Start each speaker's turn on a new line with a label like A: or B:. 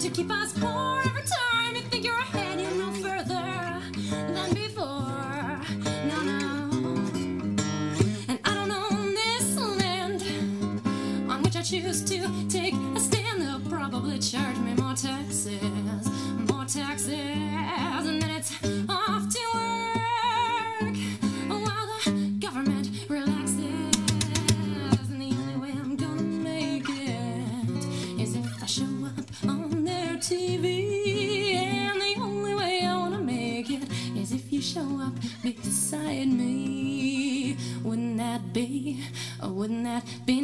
A: to keep us poor. Every time you think you're ahead, you're no further than before. No, no. And I don't own this land on which I choose to take a stand. They'll probably charge me more taxes, and then it's off to work while the government relaxes. And the only way I'm gonna make it is if I show up on their TV. And the only way I wanna make it is if you show up beside me. Wouldn't that be